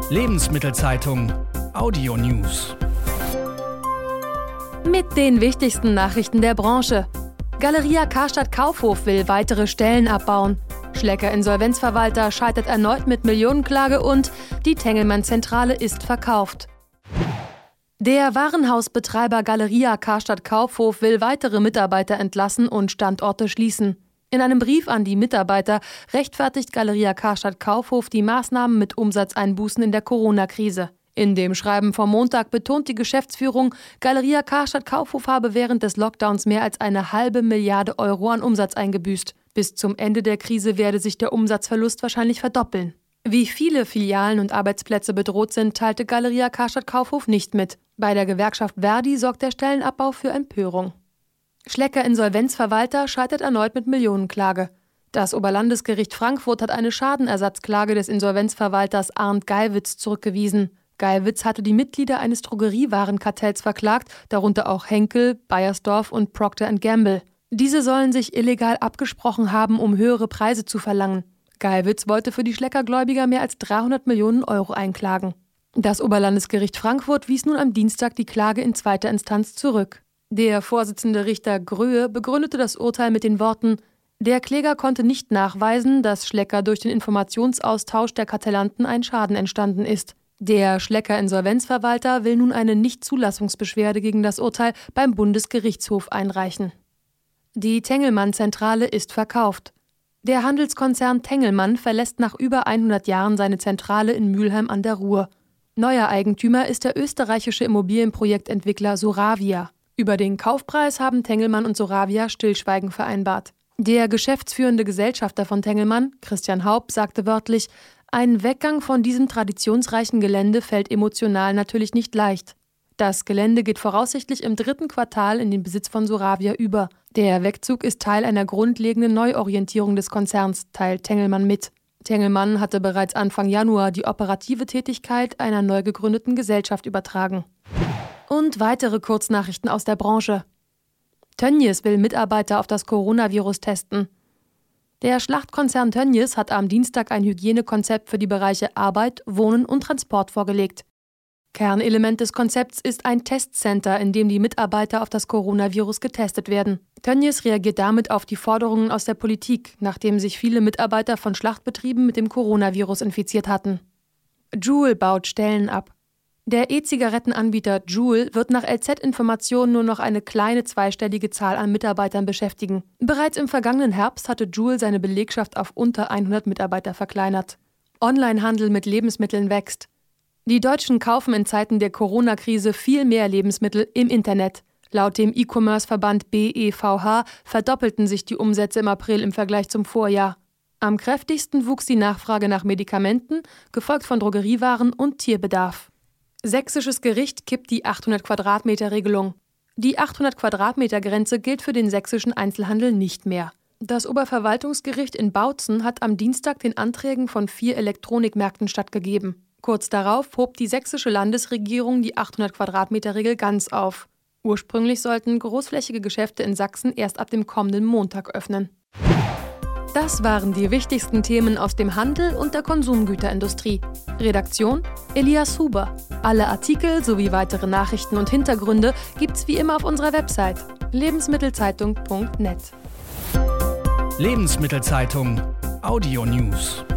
Lebensmittelzeitung Audio News. Mit den wichtigsten Nachrichten der Branche. Galeria Karstadt Kaufhof will weitere Stellen abbauen. Schlecker Insolvenzverwalter scheitert erneut mit Millionenklage und die Tengelmann-Zentrale ist verkauft. Der Warenhausbetreiber Galeria Karstadt Kaufhof will weitere Mitarbeiter entlassen und Standorte schließen. In einem Brief an die Mitarbeiter rechtfertigt Galeria Karstadt Kaufhof die Maßnahmen mit Umsatzeinbußen in der Corona-Krise. In dem Schreiben vom Montag betont die Geschäftsführung, Galeria Karstadt Kaufhof habe während des Lockdowns mehr als 1,5 Milliarde Euro an Umsatz eingebüßt. Bis zum Ende der Krise werde sich der Umsatzverlust wahrscheinlich verdoppeln. Wie viele Filialen und Arbeitsplätze bedroht sind, teilte Galeria Karstadt Kaufhof nicht mit. Bei der Gewerkschaft Verdi sorgt der Stellenabbau für Empörung. Schlecker Insolvenzverwalter scheitert erneut mit Millionenklage. Das Oberlandesgericht Frankfurt hat eine Schadenersatzklage des Insolvenzverwalters Arndt Geiwitz zurückgewiesen. Geiwitz hatte die Mitglieder eines Drogeriewarenkartells verklagt, darunter auch Henkel, Beiersdorf und Procter & Gamble. Diese sollen sich illegal abgesprochen haben, um höhere Preise zu verlangen. Geiwitz wollte für die Schleckergläubiger mehr als 300 Millionen Euro einklagen. Das Oberlandesgericht Frankfurt wies nun am Dienstag die Klage in zweiter Instanz zurück. Der Vorsitzende Richter Gröhe begründete das Urteil mit den Worten: Der Kläger konnte nicht nachweisen, dass Schlecker durch den Informationsaustausch der Kartellanten ein Schaden entstanden ist. Der Schlecker-Insolvenzverwalter will nun eine Nichtzulassungsbeschwerde gegen das Urteil beim Bundesgerichtshof einreichen. Die Tengelmann-Zentrale ist verkauft. Der Handelskonzern Tengelmann verlässt nach über 100 Jahren seine Zentrale in Mülheim an der Ruhr. Neuer Eigentümer ist der österreichische Immobilienprojektentwickler Soravia. Über den Kaufpreis haben Tengelmann und Soravia Stillschweigen vereinbart. Der geschäftsführende Gesellschafter von Tengelmann, Christian Haupt, sagte wörtlich: Ein Weggang von diesem traditionsreichen Gelände fällt emotional natürlich nicht leicht. Das Gelände geht voraussichtlich im 3. Quartal in den Besitz von Soravia über. Der Wegzug ist Teil einer grundlegenden Neuorientierung des Konzerns, teilt Tengelmann mit. Tengelmann hatte bereits Anfang Januar die operative Tätigkeit einer neu gegründeten Gesellschaft übertragen. Und weitere Kurznachrichten aus der Branche. Tönnies will Mitarbeiter auf das Coronavirus testen. Der Schlachtkonzern Tönnies hat am Dienstag ein Hygienekonzept für die Bereiche Arbeit, Wohnen und Transport vorgelegt. Kernelement des Konzepts ist ein Testcenter, in dem die Mitarbeiter auf das Coronavirus getestet werden. Tönnies reagiert damit auf die Forderungen aus der Politik, nachdem sich viele Mitarbeiter von Schlachtbetrieben mit dem Coronavirus infiziert hatten. Juul baut Stellen ab. Der E-Zigarettenanbieter Juul wird nach LZ-Informationen nur noch eine kleine zweistellige Zahl an Mitarbeitern beschäftigen. Bereits im vergangenen Herbst hatte Juul seine Belegschaft auf unter 100 Mitarbeiter verkleinert. Onlinehandel mit Lebensmitteln wächst. Die Deutschen kaufen in Zeiten der Corona-Krise viel mehr Lebensmittel im Internet. Laut dem E-Commerce-Verband BEVH verdoppelten sich die Umsätze im April im Vergleich zum Vorjahr. Am kräftigsten wuchs die Nachfrage nach Medikamenten, gefolgt von Drogeriewaren und Tierbedarf. Sächsisches Gericht kippt die 800-Quadratmeter-Regelung. Die 800-Quadratmeter-Grenze gilt für den sächsischen Einzelhandel nicht mehr. Das Oberverwaltungsgericht in Bautzen hat am Dienstag den Anträgen von 4 Elektronikmärkten stattgegeben. Kurz darauf hob die sächsische Landesregierung die 800-Quadratmeter-Regel ganz auf. Ursprünglich sollten großflächige Geschäfte in Sachsen erst ab dem kommenden Montag öffnen. Das waren die wichtigsten Themen aus dem Handel und der Konsumgüterindustrie. Redaktion: Elias Huber. Alle Artikel sowie weitere Nachrichten und Hintergründe gibt's wie immer auf unserer Website lebensmittelzeitung.net. Lebensmittelzeitung Audio News.